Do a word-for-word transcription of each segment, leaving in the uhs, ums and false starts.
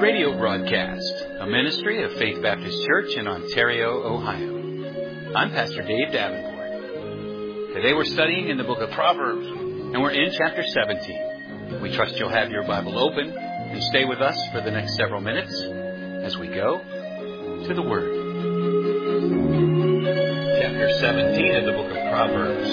radio broadcast, a ministry of Faith Baptist Church in Ontario, Ohio. I'm Pastor Dave Davenport. Today we're studying in the book of Proverbs, and we're in chapter seventeen. We trust you'll have your Bible open and stay with us for the next several minutes as we go to the Word. Chapter seventeen of the book of Proverbs.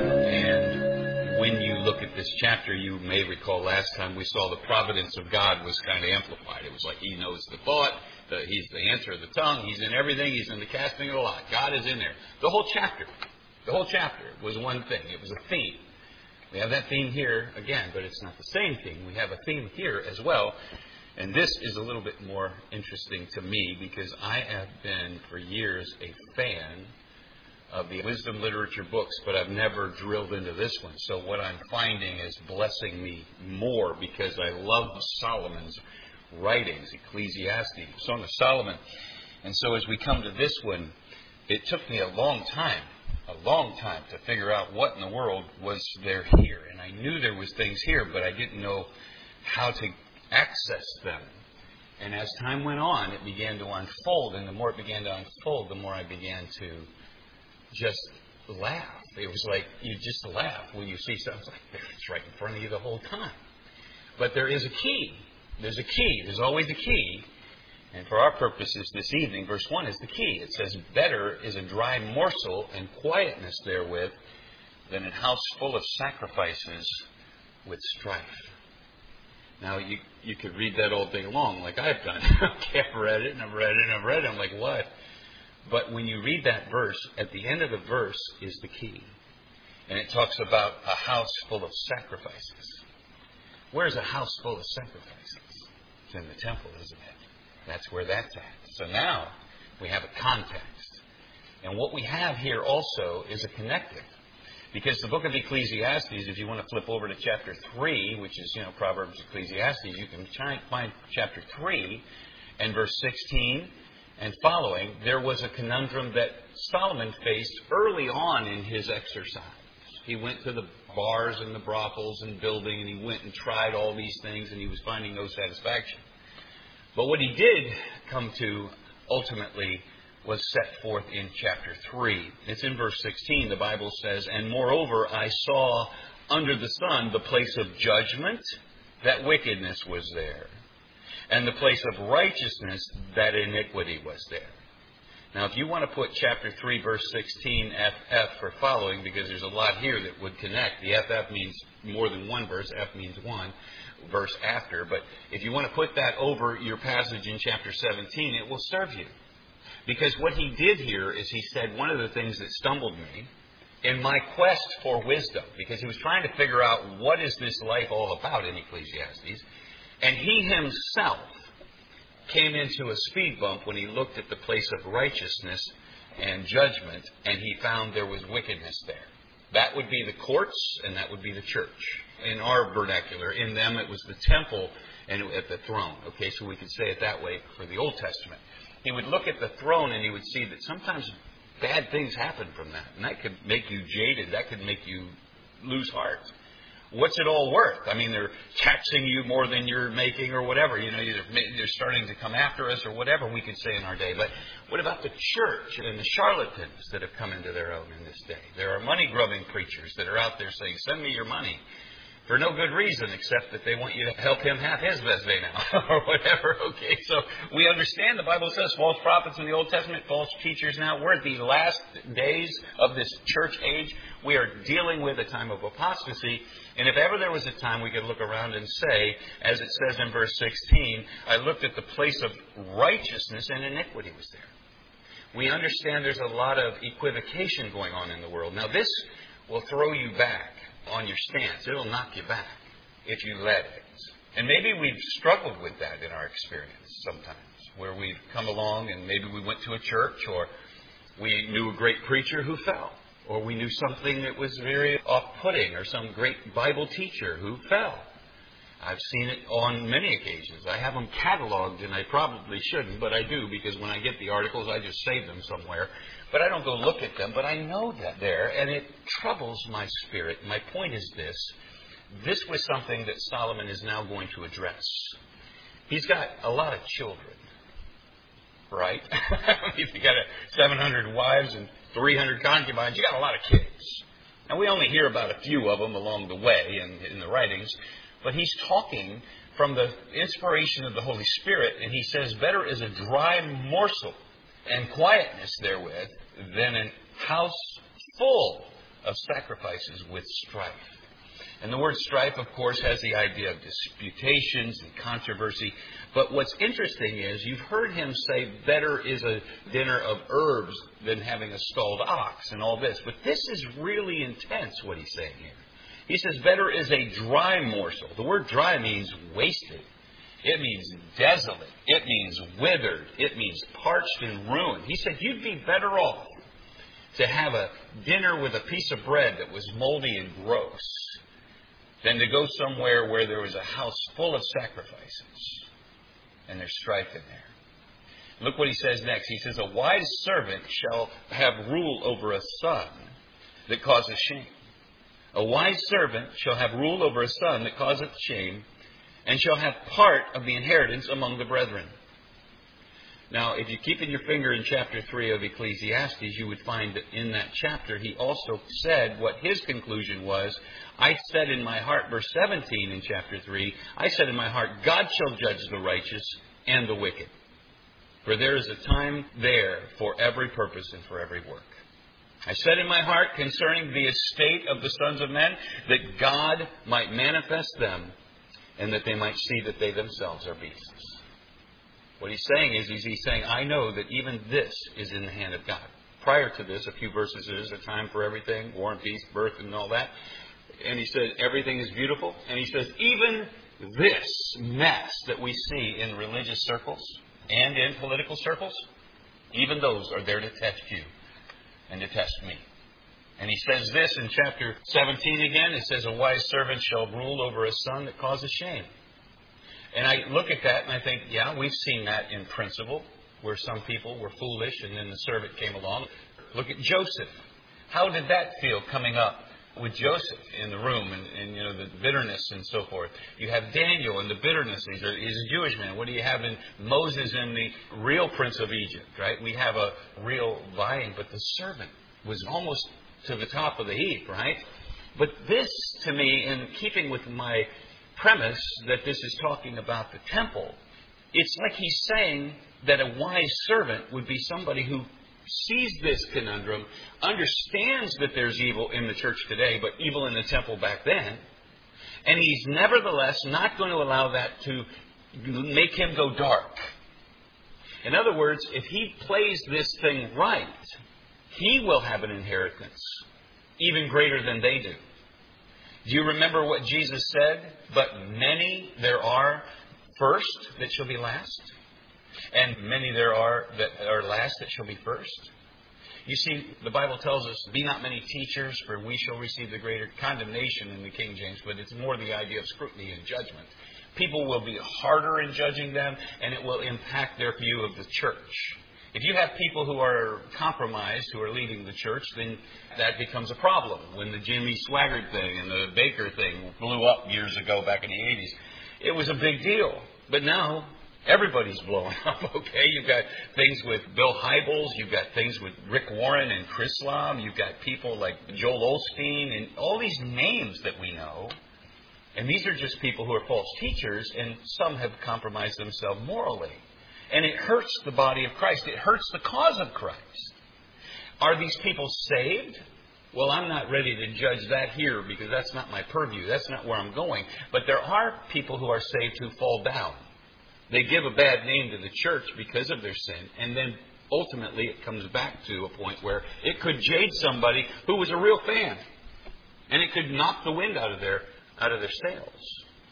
And when you look at this chapter, you may recall last time we saw the providence of God was kind of amplified. It was like He knows the thought, the, He's the answer of the tongue, He's in everything, He's in the casting of the lot. God is in there. The whole chapter, the whole chapter was one thing. It was a theme. We have that theme here again, but it's not the same theme. We have a theme here as well. And this is a little bit more interesting to me because I have been for years a fan of the wisdom literature books, but I've never drilled into this one. So what I'm finding is blessing me more because I love Solomon's writings, Ecclesiastes, Song of Solomon. And so as we come to this one, it took me a long time, a long time to figure out what in the world was there here. And I knew there was things here, but I didn't know how to access them. And as time went on, it began to unfold. And the more it began to unfold, the more I began to just laugh. It was like you just laugh when you see something. It's like, it's right in front of you the whole time. But there is a key. There's a key. There's always a key. And for our purposes this evening, verse one is the key. It says, better is a dry morsel and quietness therewith than a house full of sacrifices with strife. Now, you you could read that all day long like I've done. Okay, I've read it and I've read it and I've read it. I'm like, what? But when you read that verse, at the end of the verse is the key. And it talks about a house full of sacrifices. Where's a house full of sacrifices? It's in the temple, isn't it? That's where that's at. So now we have a context. And what we have here also is a connective. Because the book of Ecclesiastes, if you want to flip over to chapter three, which is, you know, Proverbs, Ecclesiastes, you can try and find chapter three and verse sixteen and following. There was a conundrum that Solomon faced early on in his exercise. He went to the bars and the brothels and building, and he went and tried all these things, and he was finding no satisfaction. But what he did come to ultimately was set forth in chapter three. It's in verse sixteen. The Bible says, and moreover, I saw under the sun the place of judgment, that wickedness was there. And the place of righteousness, that iniquity was there. Now, if you want to put chapter three, verse sixteen, F F for following, because there's a lot here that would connect. The F F means more than one verse. F means one verse after. But if you want to put that over your passage in chapter seventeen, it will serve you. Because what he did here is he said one of the things that stumbled me in my quest for wisdom, because he was trying to figure out what is this life all about in Ecclesiastes. And he himself came into a speed bump when he looked at the place of righteousness and judgment, and he found there was wickedness there. That would be the courts, and that would be the church. In our vernacular, in them it was the temple and at the throne. Okay, so we could say it that way for the Old Testament. He would look at the throne and he would see that sometimes bad things happen from that. And that could make you jaded. That could make you lose heart. What's it all worth? I mean, they're taxing you more than you're making or whatever. You know, they're starting to come after us or whatever we could say in our day. But what about the church and the charlatans that have come into their own in this day? There are money-grubbing preachers that are out there saying, send me your money. For no good reason except that they want you to help him have his best day now or whatever. Okay, so we understand the Bible says false prophets in the Old Testament, false teachers now. We're at the last days of this church age. We are dealing with a time of apostasy. And if ever there was a time we could look around and say, as it says in verse sixteen, I looked at the place of righteousness and iniquity was there. We understand there's a lot of equivocation going on in the world. Now this will throw you back on your stance. It'll knock you back if you let it. And maybe we've struggled with that in our experience sometimes, where we've come along and maybe we went to a church or we knew a great preacher who fell, or we knew something that was very off-putting, or some great Bible teacher who fell. I've seen it on many occasions. I have them cataloged, and I probably shouldn't, but I do, because when I get the articles, I just save them somewhere. But I don't go look at them, but I know that there, and it troubles my spirit. My point is this. This was something that Solomon is now going to address. He's got a lot of children, right? If you got a seven hundred wives and three hundred concubines, you got a lot of kids. And we only hear about a few of them along the way in, in the writings. But he's talking from the inspiration of the Holy Spirit, and he says, better is a dry morsel and quietness therewith than a house full of sacrifices with strife. And the word strife, of course, has the idea of disputations and controversy. But what's interesting is you've heard him say better is a dinner of herbs than having a stalled ox and all this. But this is really intense, what he's saying here. He says better is a dry morsel. The word dry means wasted. It means desolate. It means withered. It means parched and ruined. He said you'd be better off to have a dinner with a piece of bread that was moldy and gross than to go somewhere where there was a house full of sacrifices and there's strife in there. Look what he says next. He says, a wise servant shall have rule over a son that causes shame. A wise servant shall have rule over a son that causeth shame, and shall have part of the inheritance among the brethren. Now, if you keep in your finger in chapter three of Ecclesiastes, you would find that in that chapter he also said what his conclusion was. I said in my heart, verse seventeen in chapter three, I said in my heart, God shall judge the righteous and the wicked. For there is a time there for every purpose and for every work. I said in my heart concerning the estate of the sons of men, that God might manifest them, and that they might see that they themselves are beasts. What he's saying is, is he's saying, I know that even this is in the hand of God. Prior to this, a few verses, there is a time for everything, war and peace, birth and all that. And he says, everything is beautiful. And he says, even this mess that we see in religious circles and in political circles, even those are there to test you and to test me. And he says this in chapter seventeen again. It says, a wise servant shall rule over a son that causes shame. And I look at that and I think, yeah, we've seen that in principle, where some people were foolish and then the servant came along. Look at Joseph. How did that feel coming up with Joseph in the room and, and you know, the bitterness and so forth? You have Daniel and the bitterness. He's a, he's a Jewish man. What do you have in Moses and the real prince of Egypt, right? We have a real vying, but the servant was almost to the top of the heap, right? But this, to me, in keeping with my premise that this is talking about the temple, it's like he's saying that a wise servant would be somebody who sees this conundrum, understands that there's evil in the church today, but evil in the temple back then, and he's nevertheless not going to allow that to make him go dark. In other words, if he plays this thing right, he will have an inheritance even greater than they do. Do you remember what Jesus said? But many there are first that shall be last, and many there are that are last that shall be first. You see, the Bible tells us, be not many teachers, for we shall receive the greater condemnation in the King James, but it's more the idea of scrutiny and judgment. People will be harder in judging them, and it will impact their view of the church. If you have people who are compromised, who are leading the church, then that becomes a problem. When the Jimmy Swaggart thing and the Baker thing blew up years ago back in the eighties, it was a big deal. But now, everybody's blowing up, okay? You've got things with Bill Hybels, you've got things with Rick Warren and Chris Lam, you've got people like Joel Osteen, and all these names that we know. And these are just people who are false teachers, and some have compromised themselves morally. And it hurts the body of Christ. It hurts the cause of Christ. Are these people saved? Well, I'm not ready to judge that here because that's not my purview. That's not where I'm going. But there are people who are saved who fall down. They give a bad name to the church because of their sin. And then ultimately it comes back to a point where it could jade somebody who was a real fan. And it could knock the wind out of their, out of their sails.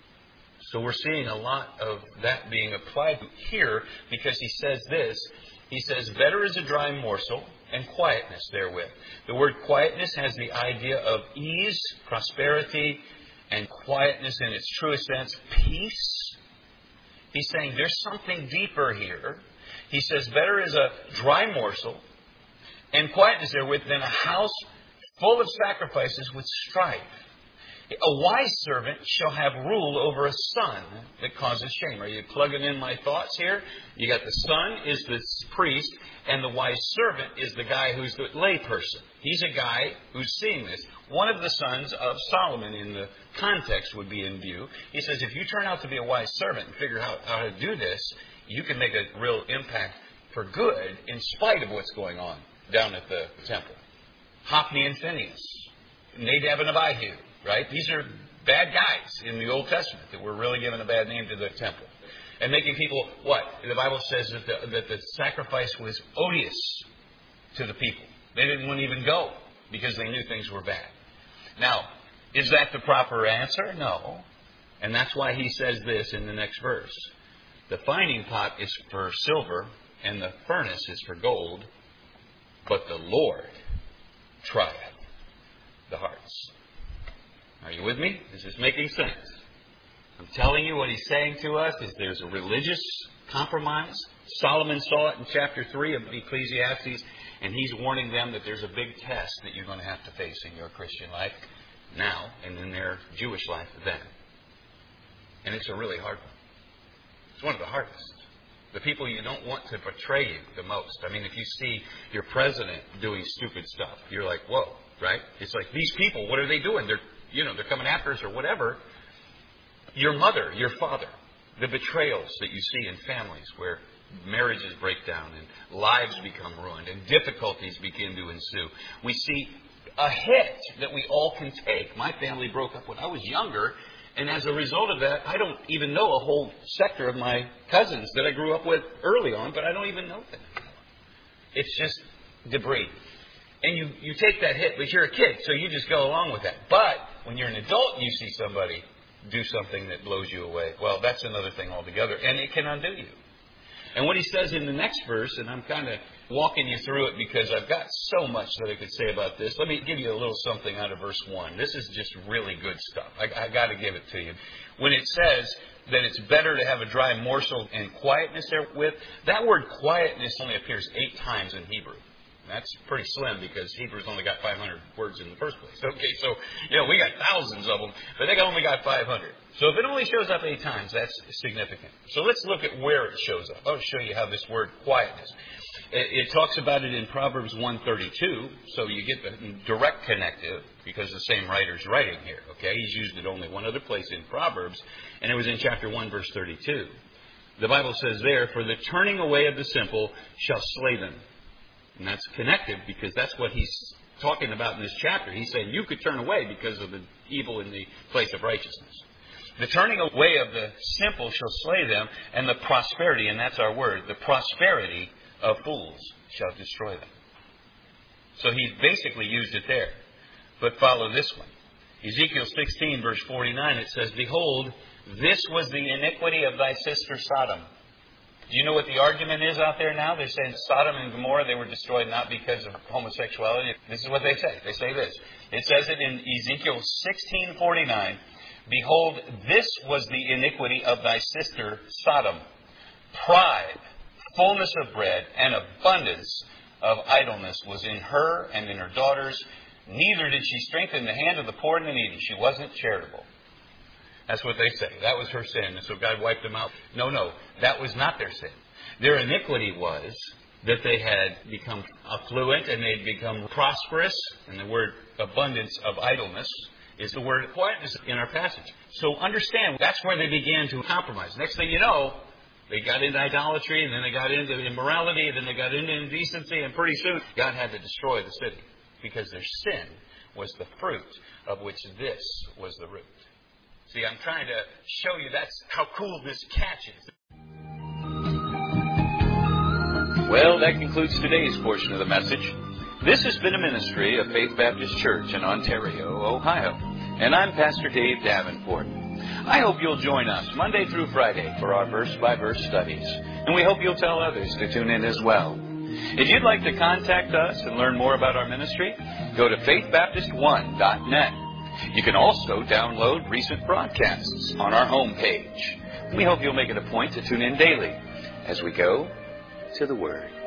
So we're seeing a lot of that being applied here because he says this. He says, better is a dry morsel and quietness therewith. The word quietness has the idea of ease, prosperity, and quietness in its truest sense, peace. He's saying there's something deeper here. He says, better is a dry morsel and quietness therewith than a house full of sacrifices with strife. A wise servant shall have rule over a son that causes shame. Are you plugging in my thoughts here? You got the son is the priest, and the wise servant is the guy who's the lay person. He's a guy who's seeing this. One of the sons of Solomon in the context would be in view. He says, if you turn out to be a wise servant and figure out how to do this, you can make a real impact for good in spite of what's going on down at the temple. Hophni and Phinehas, Nadab and Abihu. Right? These are bad guys in the Old Testament that were really giving a bad name to the temple. And making people, what? The Bible says that the, that the sacrifice was odious to the people. They didn't want to even go because they knew things were bad. Now, is that the proper answer? No. And that's why he says this in the next verse. The finding pot is for silver and the furnace is for gold, but the Lord trieth the hearts. Are you with me? Is this making sense? I'm telling you what he's saying to us is there's a religious compromise. Solomon saw it in chapter three of Ecclesiastes, and he's warning them that there's a big test that you're going to have to face in your Christian life now and in their Jewish life then. And it's a really hard one. It's one of the hardest. The people you don't want to betray you the most. I mean, if you see your president doing stupid stuff, you're like, whoa, right? It's like, these people, what are they doing? They're You know, they're coming after us or whatever. Your mother, your father, the betrayals that you see in families where marriages break down and lives become ruined and difficulties begin to ensue. We see a hit that we all can take. My family broke up when I was younger, and as a result of that, I don't even know a whole sector of my cousins that I grew up with early on, but I don't even know them anymore. It's just debris. And you, you take that hit, but you're a kid, so you just go along with that. But when you're an adult and you see somebody do something that blows you away, well, that's another thing altogether, and it can undo you. And what he says in the next verse, and I'm kind of walking you through it because I've got so much that I could say about this. Let me give you a little something out of verse one. This is just really good stuff. I, I got to give it to you. When it says that it's better to have a dry morsel and quietness therewith, that word quietness only appears eight times in Hebrew. That's pretty slim because Hebrews only got five hundred words in the first place. Okay, so, you know, we got thousands of them, but they only got five hundred. So if it only shows up eight times, that's significant. So let's look at where it shows up. I'll show you how this word quietness. It, it talks about it in Proverbs one thirty-two, so you get the direct connective because the same writer's writing here. Okay, he's used it only one other place in Proverbs, and it was in chapter one, verse thirty-two. The Bible says there, "For the turning away of the simple shall slay them." And that's connected because that's what he's talking about in this chapter. He's saying you could turn away because of the evil in the place of righteousness. The turning away of the simple shall slay them, and the prosperity, and that's our word, the prosperity of fools shall destroy them. So he's basically used it there. But follow this one. Ezekiel sixteen, verse forty-nine, it says, "Behold, this was the iniquity of thy sister Sodom." Do you know what the argument is out there now? They're saying Sodom and Gomorrah, they were destroyed not because of homosexuality. This is what they say. They say this. It says it in Ezekiel sixteen forty-nine. "Behold, this was the iniquity of thy sister Sodom. Pride, fullness of bread, and abundance of idleness was in her and in her daughters. Neither did she strengthen the hand of the poor and the needy." She wasn't charitable. That's what they say. That was her sin. And so God wiped them out. No, no. That was not their sin. Their iniquity was that they had become affluent and they'd become prosperous. And the word abundance of idleness is the word quietness in our passage. So understand, that's where they began to compromise. Next thing you know, they got into idolatry, and then they got into immorality, and then they got into indecency, and pretty soon God had to destroy the city because their sin was the fruit of which this was the root. See, I'm trying to show you that's how cool this catches. Well, that concludes today's portion of the message. This has been a ministry of Faith Baptist Church in Ontario, Ohio. And I'm Pastor Dave Davenport. I hope you'll join us Monday through Friday for our verse-by-verse studies. And we hope you'll tell others to tune in as well. If you'd like to contact us and learn more about our ministry, go to faith baptist one dot net. You can also download recent broadcasts on our homepage. We hope you'll make it a point to tune in daily as we go to the Word.